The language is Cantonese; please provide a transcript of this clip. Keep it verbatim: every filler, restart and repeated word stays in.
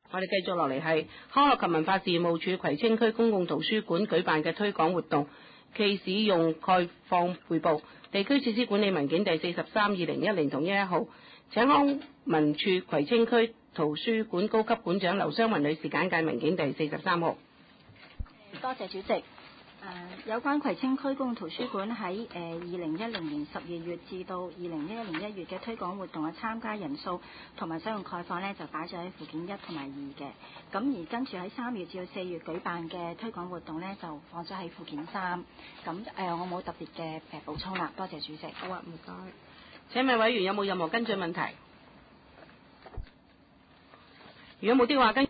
我哋繼續落嚟係康樂及文化事務署葵青區公共圖書館舉辦嘅推廣活動暨使用概況匯報地區設施管理文件第四十三二零一零同一一號，請康文署葵青區圖書館高級館長劉湘雲女士簡介文件第四十三號。 多謝主席。誒、呃、有關葵青區公共圖書館喺誒二零一零年十二月至到二零一一年一月嘅推廣活動嘅參加人數同埋使用概況呢，就擺咗喺附件一同埋二嘅。咁而跟住喺三月至到四月舉辦嘅推廣活動呢，就放咗喺附件三。咁誒、呃、我冇特別嘅誒補充啦。多謝主席。 好啊，唔該。請問委員有冇任何跟進問題？如果冇的話，跟